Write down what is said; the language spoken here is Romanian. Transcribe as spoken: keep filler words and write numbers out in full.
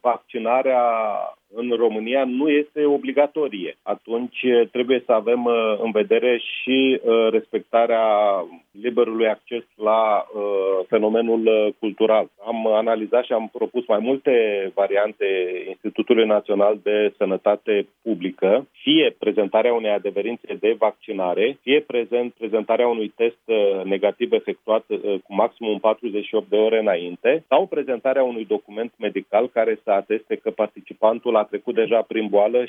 vaccinarea în România nu este obligatorie. Atunci trebuie să avem în vedere și respectarea liberului acces la fenomenul cultural. Am analizat și am propus mai multe variante Institutului Național de Sănătate Publică, fie prezentarea unei adeverințe de vaccinare, fie prezent, prezentarea unui test negativ efectuat cu maximum patruzeci și opt de ore înainte, sau prezentarea unui document medical care să ateste că participantul a trecut deja prin boală